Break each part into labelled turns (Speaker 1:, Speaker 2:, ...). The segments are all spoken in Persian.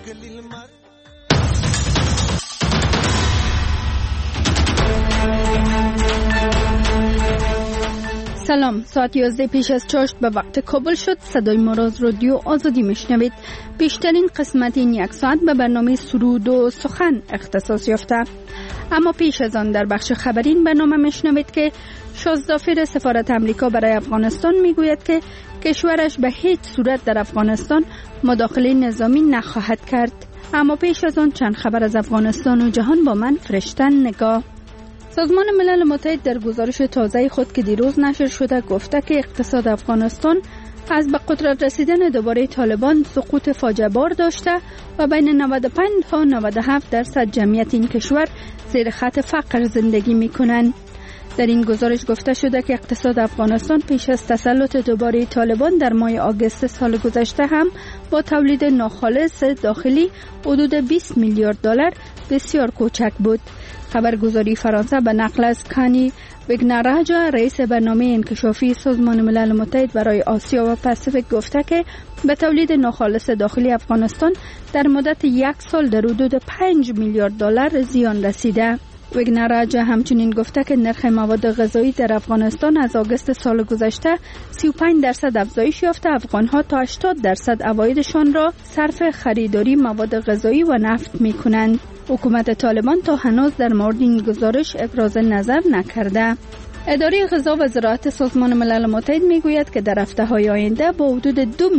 Speaker 1: سلام، ساعت 11 پیش از چاشت به وقت کابل شد. صدای ما را از رادیو آزادی میشنوید. بیشترین قسمت این یک ساعت به برنامه سرود و سخن اختصاص یافته. اما پیش از آن در بخش خبری این برنامه میشنوید که شازدافیر سفارت امریکا برای افغانستان میگوید که کشورش به هیچ صورت در افغانستان مداخله نظامی نخواهد کرد. اما پیش از آن چند خبر از افغانستان و جهان با من فرشتن نگاه. سازمان ملل متحد در گزارش تازه خود که دیروز نشر شده گفته که اقتصاد افغانستان از به قدرت رسیدن دوباره طالبان سقوط فاجعه بار داشته و بین 95 تا 97% جمعیت این کشور زیر خط فقر زندگی می‌کنند. در این گزارش گفته شده که اقتصاد افغانستان پیش از تسلط دوباره طالبان در ماه آگوست سال گذشته هم با تولید ناخالص داخلی حدود 20 میلیارد دلار بسیار کوچک بود. خبرگزاری فرانسه به نقل از کانی وگنراجا رئیس برنامه انکشافی سازمان ملل متحد برای آسیا و پاسیفیک گفته که به تولید ناخالص داخلی افغانستان در مدت یک سال در حدود 5 میلیارد دلار زیان رسیده. وگنراجا همچنین گفته که نرخ مواد غذایی در افغانستان از آگوست سال گذشته 35% افزایش یافته. افغانها تا 80% عوایدشان را صرف خریداری مواد غذایی و نفت می‌کنند. حکومت طالبان تا هنوز در مورد این گزارش ابراز نظر نکرده. اداره غذا و زراعت سازمان ملل متحد میگوید که در هفته‌های آینده با حدود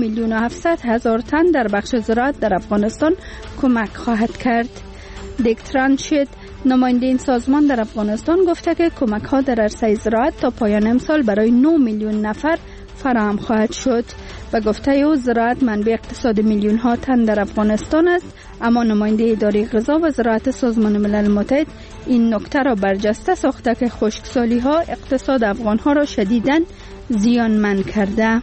Speaker 1: 2,700,000 تن در بخش زراعت در افغانستان کمک خواهد کرد. دیک ترانشید نماینده این سازمان در افغانستان گفته که کمک ها در عرصه زراعت تا پایان امسال برای 9 میلیون نفر فراهم خواهد شد. و گفته او زراعت منبع اقتصاد میلیون ها تن در افغانستان است، اما نماینده اداره غذا و زراعت سازمان ملل متحد این نکته را برجسته ساخته که خشکسالی ها اقتصاد افغان ها را شدیداً زیانمند کرده.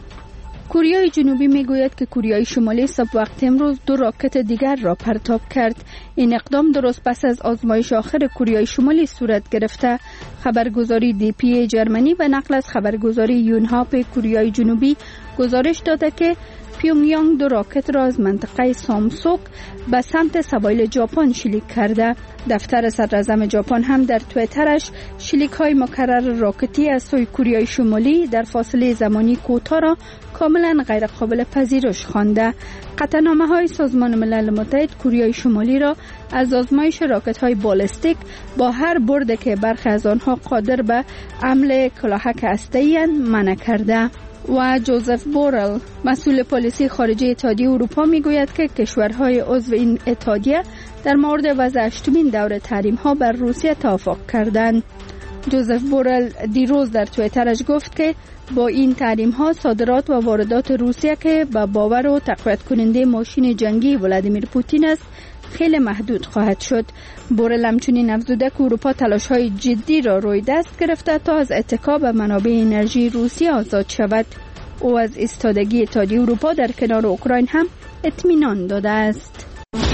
Speaker 1: کره جنوبی میگوید که کره شمالی صبح وقت امروز 2 راکت دیگر را پرتاب کرد. این اقدام درست پس از آزمایش آخر کره شمالی صورت گرفته. خبرگزاری دی پی جرمنی به نقل از خبرگزاری یونهاپ کره جنوبی گزارش داده که پیونگیانگ 2 راکت را از منطقه سامسوک به سمت سواحل ژاپن شلیک کرده. دفتر صدراعظم ژاپن هم در توییترش شلیک‌های مکرر راکتی از سوی کره شمالی در فاصله زمانی کوتاه را کاملا غیر قابل پذیرش خوانده. قطعنامه‌های سازمان ملل متحد کره شمالی را از آزمایش راکت‌های بالستیک با هر برده که برخی از آنها قادر به حمل کلاهک هسته‌ای منع کرده. و جوزف بورل مسئول پالیسی خارجه اتحادیه اروپا میگوید که کشورهای عضو این اتحادیه در مورد وضع 8مین دور تحریم‌ها بر روسیه توافق کردند. جوزف بورل دیروز در توییترش گفت که با این تحریم‌ها صادرات و واردات روسیه که به باور و تقویت کننده ماشین جنگی ولادیمیر پوتین است خیلی محدود خواهد شد. بورل همچنین افزوده که اروپا تلاش‌های جدی را روی دست گرفته تا از اتکا به منابع انرژی روسیه آزاد شود. او از ایستادگی اتحادیه اروپا در کنار اوکراین هم اطمینان داده است.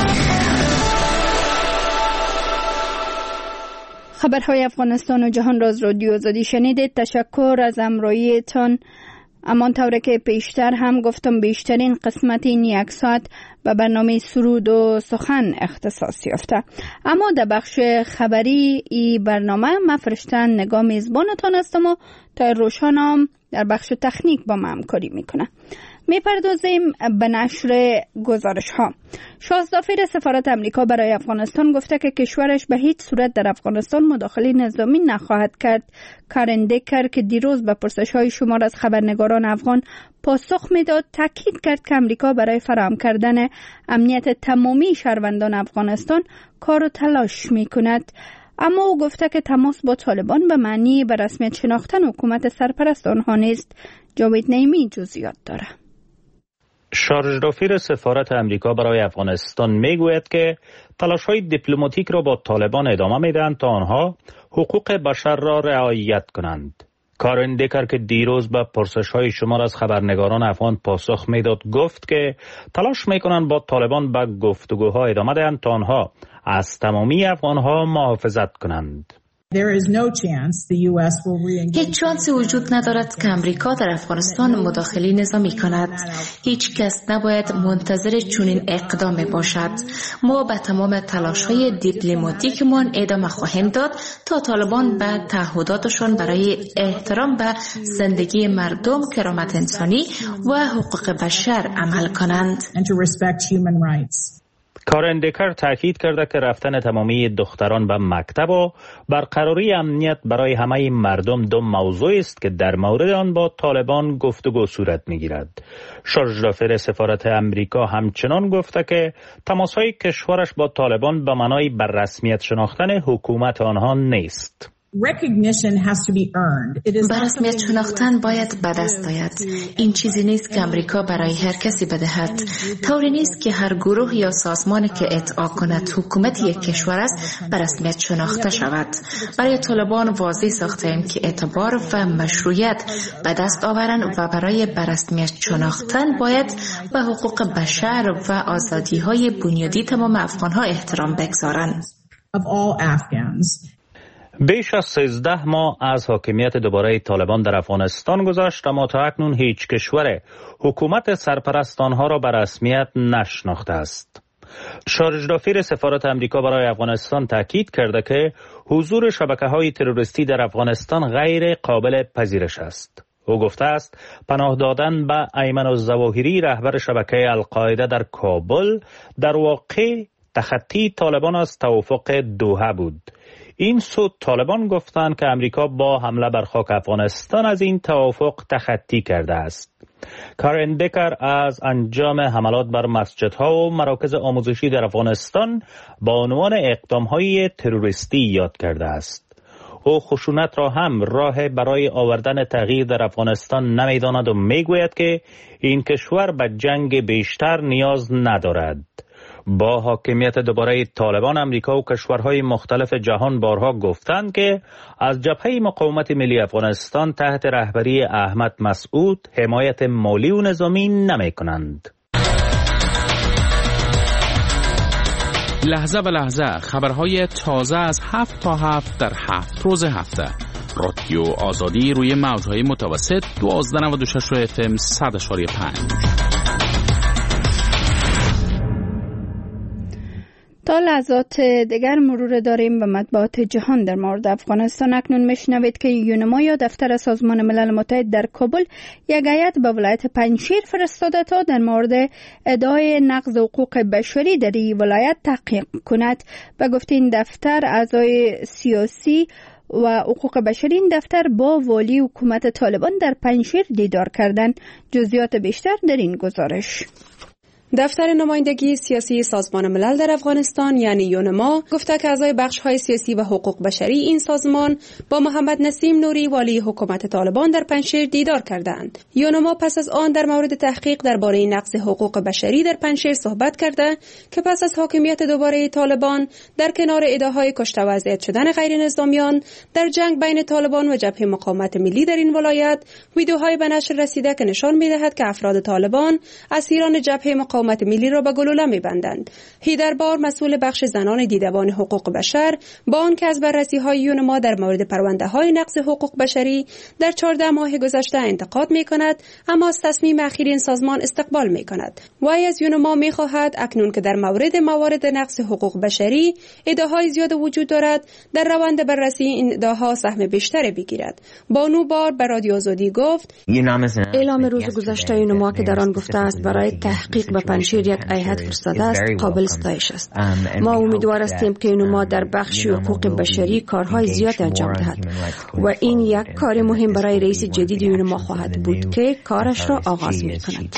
Speaker 1: خبرهای افغانستان و جهان را از رادیو آزادی شنیدید. تشکر از همراهیتان. امان طوره که پیشتر هم گفتم بیشترین قسمت این یک ساعت به برنامه سرود و سخن اختصاص یافته. اما در بخش خبری ای برنامه من فرشتن نگاه میزبانتان هستم و تا روشانم در بخش تکنیک با من همکاری میکنه. میپردازیم به نشر گزارش ها. شازدافیر سفارت امریکا برای افغانستان گفته که کشورش به هیچ صورت در افغانستان مداخله نظامی نخواهد کرد. کارن دیکر که دیروز به پرسش های شمار از خبرنگاران افغان پاسخ میداد تاکید کرد که امریکا برای فراهم کردن امنیت تمامی شهروندان افغانستان کار و تلاش میکند. اما او گفته که تماس با طالبان به معنی به رسمیت شناختن حکومت سرپرست آنها نیست. جاوید نعیمی جزئیات داره.
Speaker 2: شارژدافیر سفارت امریکا برای افغانستان میگوید که تلاش‌های دیپلماتیک را با طالبان ادامه میدهند تا آنها حقوق بشر را رعایت کنند. کارن دیکر که دیروز به پرسش‌های شمار از خبرنگاران افغان پاسخ میداد گفت که تلاش میکنند با طالبان به گفتگوها ادامه دهند تا آنها از تمامی افغانها محافظت کنند.
Speaker 3: هیچ شانسی وجود ندارد که امریکا در افغانستان مداخله نظامی کند. هیچ کس نباید منتظر چنین اقدامی باشد. ما به تمام تلاش‌های دیپلماتیکمان ادامه خواهیم داد تا طالبان به تعهداتشان برای احترام به زندگی مردم، کرامت انسانی و حقوق بشر عمل کنند.
Speaker 2: کارن دکر تاکید کرده که رفتن تمامی دختران به مکتب و برقراری امنیت برای همه مردم دو موضوع است که در مورد آن با طالبان گفتگو صورت می‌گیرد. شارژ دافر سفارت امریکا همچنان گفته که تماس‌های کشورش با طالبان به معنای بر رسمیت شناختن حکومت آنها نیست.
Speaker 3: به رسمیت شناختن باید به دست آید. این چیزی نیست که امریکا برای هر کسی بدهد. طوری نیست که هر گروه یا سازمانی که ادعا کند حکومت یک کشور است به رسمیت شناخته شود. برای طالبان واضح ساختیم که اعتبار و مشروعیت به دست آورند و برای به رسمیت شناختن باید به حقوق بشر و آزادی‌های بنیادی تمام افغان‌ها احترام بگذارند.
Speaker 2: بیش از 13 ماه از حاکمیت دوباره طالبان در افغانستان گذشت، اما تا اکنون هیچ کشور حکومت سرپرست آنها را به رسمیت نشناخته است. شارژ دافر سفارت امریکا برای افغانستان تاکید کرده که حضور شبکه‌های تروریستی در افغانستان غیر قابل پذیرش است. او گفته است پناه دادن به ایمن الظواهری رهبر شبکه القاعده در کابل در واقع تخطی طالبان از توافق دوحه بود. این سود طالبان گفتند که امریکا با حمله بر خاک افغانستان از این توافق تخطی کرده است. کارن دکر از انجام حملات بر مسجدها و مراکز آموزشی در افغانستان با عنوان اقدام‌های تروریستی یاد کرده است. او خشونت را هم راه برای آوردن تغییر در افغانستان نمی‌داند و می‌گوید که این کشور به جنگ بیشتر نیاز ندارد. با حاکمیت دوباره طالبان امریکا و کشورهای مختلف جهان بارها گفتند که از جبهه مقاومت ملی افغانستان تحت رهبری احمد مسعود حمایت مالی و نظامی نمی کنند.
Speaker 4: لحظه به لحظه خبرهای تازه از 7 تا 7 در 7 روز هفته. رادیو آزادی روی موجهای متوسط 1296 FM 100.5.
Speaker 1: تا لحظات دیگر مرور داریم به مطبوعات جهان در مورد افغانستان. اکنون میشنوید که یونما یا دفتر سازمان ملل متحد در کابل یک هیئت به ولایت پنجشیر فرستاده تا در مورد ادعای نقض حقوق بشری در این ولایت تحقیق کند. به گفته این دفتر اعضای سیاسی و حقوق بشری این دفتر با والی حکومت طالبان در پنجشیر دیدار کردند. جزئیات بیشتر در این گزارش.
Speaker 5: دفتر نمایندگی سیاسی سازمان ملل در افغانستان یعنی یونما گفته که اعضای بخش‌های سیاسی و حقوق بشری این سازمان با محمد نسیم نوری والی حکومت طالبان در پنجشیر دیدار کردند. یونما پس از آن در مورد تحقیق درباره نقض حقوق بشری در پنجشیر صحبت کرده که پس از حاکمیت دوباره طالبان در کنار ادعاهای کشته و اذیت شدن غیر نظامیان در جنگ بین طالبان و جبهه مقاومت ملی در این ولایت، ویدیوهای به نشر رسیده که نشان می‌دهد که افراد طالبان اسیران جبهه مقاومت ملی را به گلوله می‌بندند. هیدربار مسئول بخش زنان دیدبان حقوق بشر با آنکه از بررسی‌های یونما در مورد پرونده‌های نقض حقوق بشری در 14 ماه گذشته انتقاد می‌کند، اما از تصمیم اخیر این سازمان استقبال می‌کند. وی از یونما می‌خواهد اکنون که در موارد نقض حقوق بشری ادعاهای زیاد وجود دارد، در روند بررسی این ادعاها سهم بیشتری بگیرد. بانو بار به رادیو آزادی گفت:
Speaker 6: اعلام روز گذشته یونما که در آن گفته است برای تحقیق به پنجشیر یک هیئت فرستاده است قابل ستایش است. ما امیدوار هستیم که یونما در بخش حقوق بشری کارهای زیاد انجام دهد و این یک کار مهم برای رئیس جدید یونما خواهد بود که کارش را آغاز می‌کند.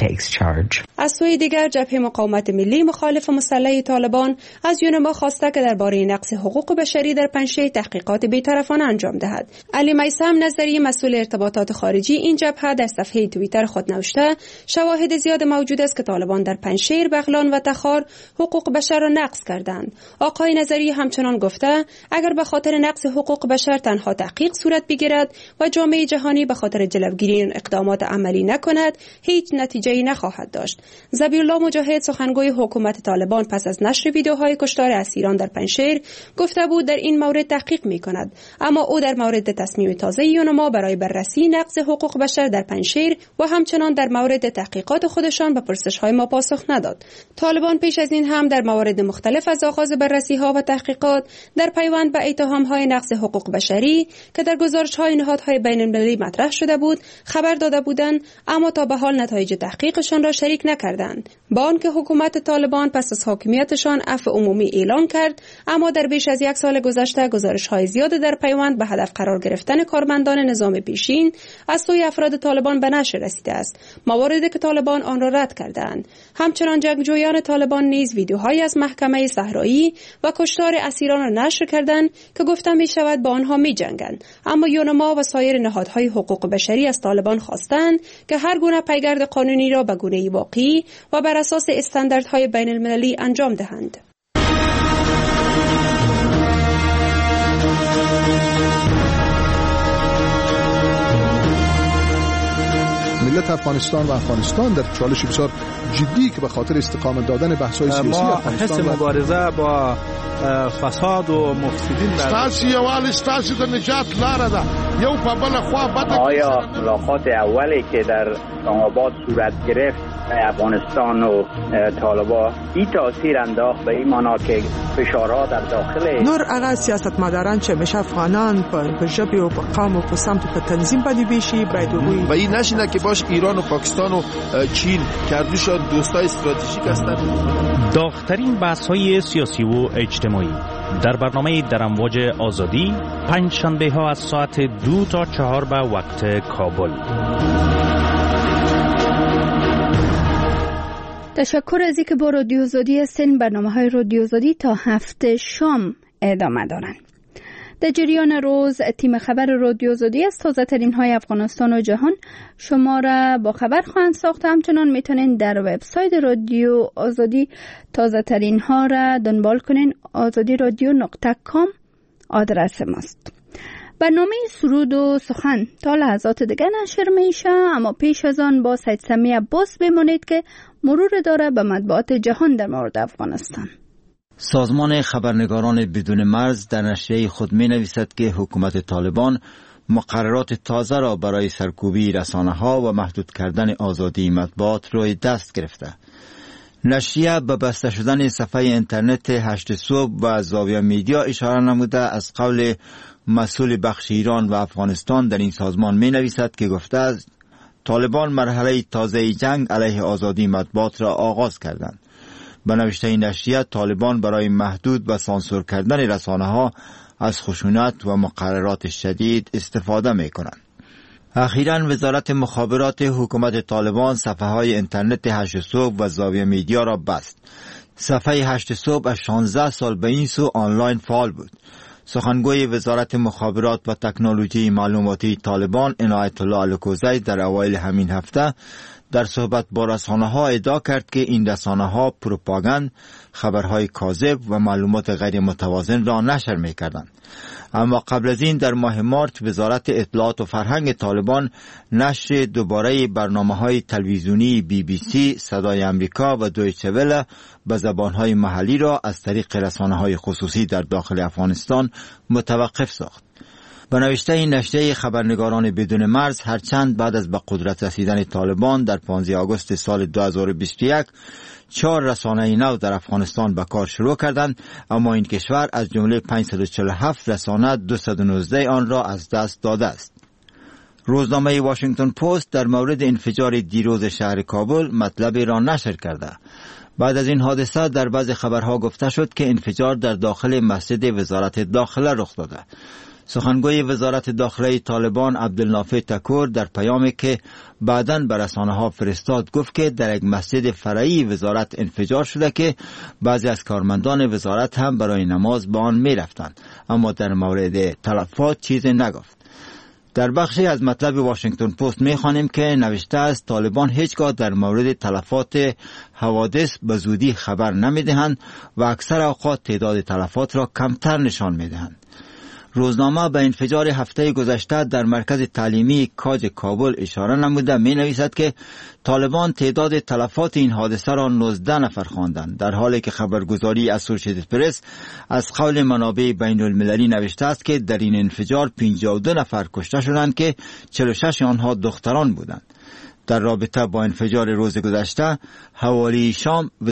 Speaker 5: از سوی دیگر جبهه مقاومت ملی مخالف مسلح طالبان از یونما خواسته که درباره نقض حقوق بشری در پنجشیر تحقیقات بی‌طرفانه انجام دهد. علی میثم نظری مسئول ارتباطات خارجی این جبهه در صفحه توییتر خود نوشته: شواهد زیاد موجود است که طالبان در پنجشیر، بغلان و تخار حقوق بشر را نقض کردند. آقای نظری همچنان گفته اگر به خاطر نقض حقوق بشر تنها تحقیق صورت بگیرد و جامعه جهانی به خاطر جلوگیری این اقدامات عملی نکند، هیچ نتیجه‌ای نخواهد داشت. ذبیح‌الله مجاهد، سخنگوی حکومت طالبان، پس از نشر ویدیوهای کشتار اسیران در پنجشیر گفته بود در این مورد تحقیق می‌کند، اما او در مورد تصمیم تازه یونما برای بررسی نقض حقوق بشر در پنجشیر و همچنان در مورد تحقیقات خودشان به پرسش‌های ما پاسخ نداد. طالبان پیش از این هم در موارد مختلف از آغاز بررسی‌ها و تحقیقات در پیوند به اتهام‌های نقض حقوق بشری که در گزارش‌های نهادهای بین‌المللی مطرح شده بود خبر داده بودند، اما تا به حال نتایج تحقیقشان را شریک نکردند. با آنکه حکومت طالبان پس از حاکمیتشان عفو عمومی اعلان کرد، اما در بیش از یک سال گذشته گزارش‌های زیاد در پیوند به هدف قرار گرفتن کارمندان نظام پیشین از سوی افراد طالبان به نشر رسیده است، مواردی که طالبان آن را رد کردند. همچنان جنگجویان طالبان نیز ویدیوهایی از محکمه صحرایی و کشتار اسیران را نشر کردند که گفته می شود با آنها می جنگند، اما یونما و سایر نهادهای حقوق بشری از طالبان خواستند که هر گونه پیگرد قانونی را به گونه‌ای واقعی و بر اساس استانداردهای بین المللی انجام دهند.
Speaker 7: ملت افغانستان و افغانستان در چالش بسیار جدی که به خاطر استقامت دادن بحث‌های سیاسی
Speaker 8: افغانستان ما مبارزه با فساد و مفسدین
Speaker 9: ستاسو یوال ستاسو د نجات لاره ده یو په بل خوا بده.
Speaker 10: آیا ملاقات اولی که در اسلام آباد صورت گرفت افغانستان و طالبان این تاثیر انداخت به این معنا که فشارها در داخل
Speaker 11: نور هغه سیاستمداران چې میشه افغانان په ژبه او په قوم او په سمت په تنظیم باندې بشي باید وي
Speaker 9: و این نشینه که باش ایران و پاکستان و چین کردوشان دوستای استراتژیک هستند.
Speaker 2: داغ‌ترین بحث‌های سیاسی و اجتماعی در برنامه در امواج آزادی پنج شنبه ها از ساعت 2 تا 4 به وقت کابل.
Speaker 1: تشکر از اینکه با رادیو آزادی هستین. برنامه‌های رادیو آزادی تا 7 شام ادامه دارند. در جریان روز تیم خبر رادیو آزادی از تازه ترین های افغانستان و جهان شما را با خبر خواهند ساخت. همچنان میتونین در وبسایت رادیو آزادی تازه ترین ها را دنبال کنین. azadiradio.com آدرس ماست. برنامه سرود و سخن تا لحظات دیگه نشر میشه، اما پیش از آن با سید سمی عباس بمانید که مرور داره به مطبوعات جهان در مورد افغانستان.
Speaker 12: سازمان خبرنگاران بدون مرز در نشریه خود می نویسد که حکومت طالبان مقررات تازه را برای سرکوبی رسانه‌ها و محدود کردن آزادی مطبوعات روی دست گرفته. نشریه به بسته شدن صفحه اینترنت 8 صبح و زاویه میدیا اشاره نموده از قول مسئول بخش ایران و افغانستان در این سازمان می نویسد که گفته است طالبان مرحله تازه جنگ علیه آزادی مطبوعات را آغاز کردند. به نوشته نشریه طالبان برای محدود و سانسور کردن رسانه‌ها از خشونت و مقررات شدید استفاده می کنند. اخیراً وزارت مخابرات حکومت طالبان صفحه‌های اینترنت 8 صبح و زاویه میدیا را بست. صفحه 8 صبح از 16 سال به این سو آنلاین فعال بود. سخنگوی وزارت مخابرات و تکنولوژی معلوماتی طالبان عنایت الله الکوزی در اوایل همین هفته در صحبت با رسانه‌ها ادعا کرد که این رسانه‌ها پروپاگاند، خبرهای کاذب و معلومات غیر متوازن را نشر می‌کردند. اما قبل از این در ماه مارس وزارت اطلاعات و فرهنگ طالبان نشر دوباره برنامه‌های تلویزیونی BBC، صدای امریکا و دویچه وله به زبان‌های محلی را از طریق رسانه‌های خصوصی در داخل افغانستان متوقف ساخت. به نوشته این نشریه خبرنگاران بدون مرز هرچند بعد از به قدرت رسیدن طالبان در 15 آگوست سال 2021 4 رسانه نو در افغانستان به کار شروع کردند، اما این کشور از جمله 547 رسانه 219 آن را از دست داده است. روزنامه واشنگتن پست در مورد انفجار دیروز شهر کابل مطلبی را نشر کرده. بعد از این حادثه در بعض خبرها گفته شد که انفجار در داخل مسجد وزارت داخله رخ داده. سخنگوی وزارت داخله طالبان عبدالنافع تکور در پیامی که بعداً به رسانه‌ها فرستاد گفت که در یک مسجد فرعی وزارت انفجار شده که بعضی از کارمندان وزارت هم برای نماز به آن می رفتند، اما در مورد تلفات چیزی نگفت. در بخشی از مطلب واشنگتن پست می‌خوانیم که نوشته است طالبان هیچگاه در مورد تلفات حوادث به زودی خبر نمی‌دهند و اکثر اوقات تعداد تلفات را کمتر نشان می‌دهند. روزنامه به انفجار هفته گذشته در مرکز تعلیمی کاج کابل اشاره نموده می‌نویسد که طالبان تعداد تلفات این حادثه را 19 نفر خواندند، در حالی که خبرگزاری اسوسییتد پرس از قول منابع بین المللی نوشته است که در این انفجار 52 نفر کشته شدند که 46 آنها دختران بودند. در رابطه با انفجار روز گذشته حوالی شام